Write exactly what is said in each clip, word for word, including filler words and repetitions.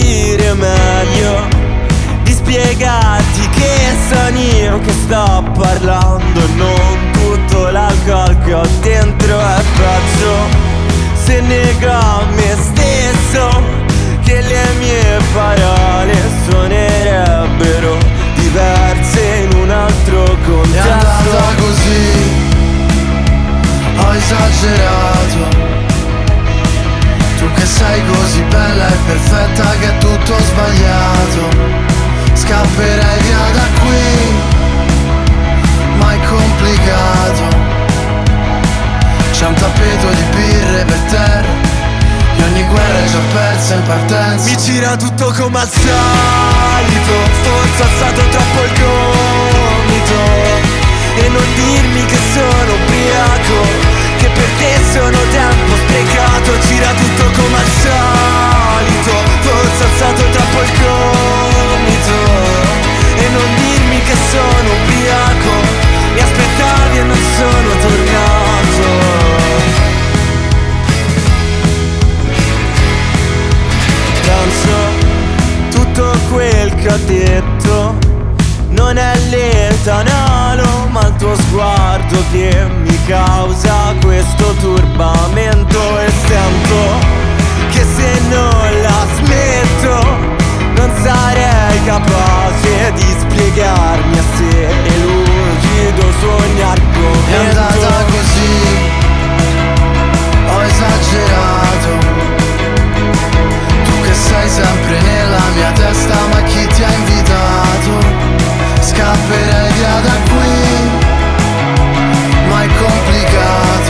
capire meglio, di spiegarti che sono io che sto parlando, non tutto l'alcol che ho dentro è peggio. Se nego a me stesso che le mie parole suonerebbero diverse in un altro contesto. È andata così, ho esagerato. Tu che sei così bella e perfetta che è tutto sbagliato. Scapperei via da qui, ma è complicato. C'è un tappeto di birre per terra e ogni guerra è già persa in partenza. Mi gira tutto come al solito, forse ho alzato troppo il gomito. E non dirmi che sono ubriaco, che per te sono tempo sprecato. Gira tutto come al solito, forse ho alzato troppo il gomito. E non dirmi che sono ubriaco, mi aspettavi e non sono tornato. Tutto quel che ho detto non è l'etanolo, ma il tuo sguardo che mi causa questo turbamento. E sento che se non la smetto non sarei capace di spiegarmi a sé. È lucido su ogni argomento. È andata così, ho esagerato. Sei sempre nella mia testa, ma chi ti ha invitato? Scapperei via da qui, ma è complicato.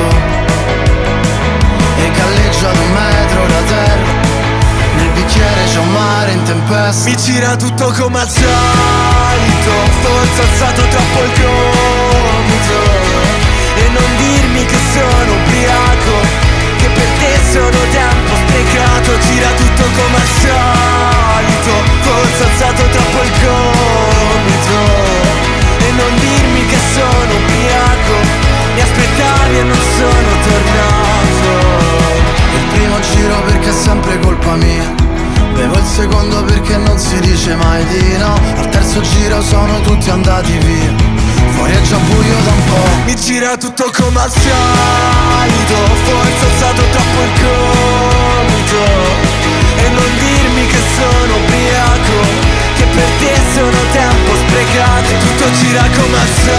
E galleggio ad un metro da terra, nel bicchiere c'è un mare in tempesta. Mi gira tutto come al solito, forse ho alzato troppo il gomito. E non dirmi che sono ubriaco, che per te sono tempo sprecato. Gira tutto come al solito, forse ho alzato troppo il gomito. E non dirmi che sono ubriaco, mi aspettavi e non sono tornato. Il primo giro perché è sempre colpa mia, bevo il secondo perché non si dice mai di no. Al terzo giro sono tutti andati via, fuori è già buio da un po'. Mi gira tutto come al solito, forse ho alzato troppo il gomito. E non dirmi che sono ubriaco, che per te sono tempo sprecato. Tutto gira come al solito,